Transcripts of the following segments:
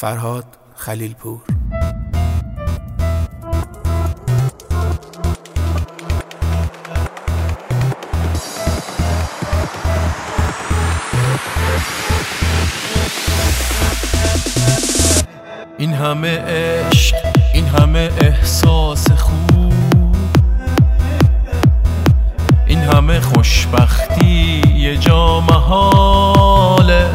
فرهاد خلیلپور. این همه عشق، این همه احساس خوب، این همه خوشبختی یه جا محاله.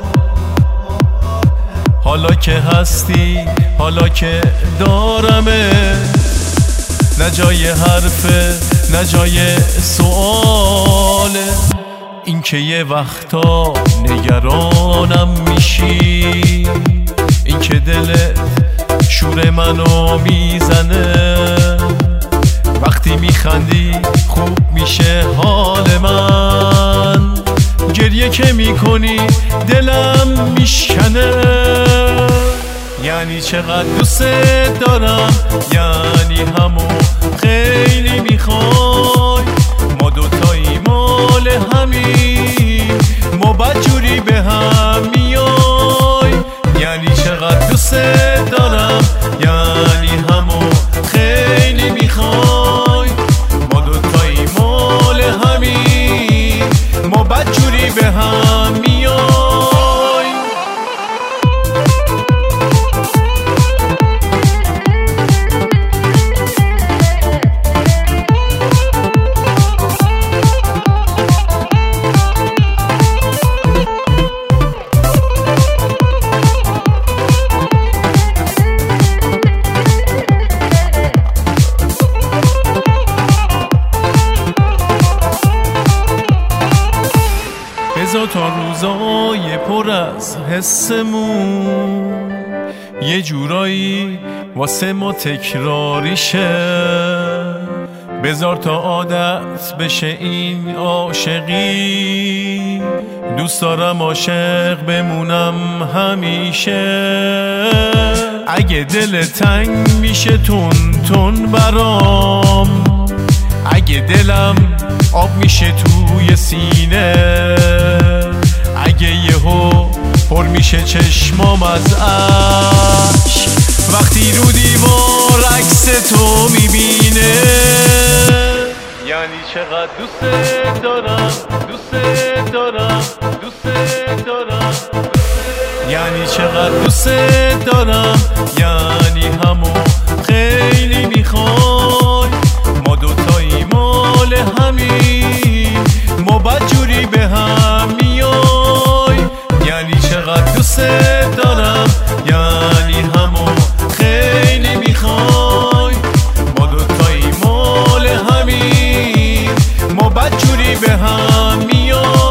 حالا که هستی، حالا که دارمه، نه جای حرفه نه جای سؤاله. این که یه وقتا نگرانم میشی، این که دلت شور منو میزنه، وقتی میخندی خوب میشه حال من، گریه که میکنی دلم میشکنه. یعنی چقدر دوست دارم، یعنی همو خیلی میخوای، ما دوتایی مال همین، ما بدجوری به هم میای. یعنی چقدر دوست دارم، یعنی همو خیلی میخوای، ما دوتایی مال همین، ما بدجوری به هم میای. بذار تا روزای پر از حسمون یه جورایی واسه ما تکراری شه، بذار تا عادت بشه این عاشقی، دوست دارم عاشق بمونم همیشه. اگه دل تنگ میشه تون تون برام، اگه دلم آب میشه توی سینه، اگه یهو پر میشه چشمام از اشک، وقتی رو دیوار عکس تو میبینه. یعنی چقدر دوست دارم، دوست دارم، دوست دارم، یعنی چقدر دوست دارم، یعنی همو خیلی میخوای، ما دوتایی مال همین، ما بدجوری به هم میای. یعنی چقدر دوست دارم، یعنی همو خیلی میخوای، ما دوتایی مال همین، ما بدجوری به هم میای.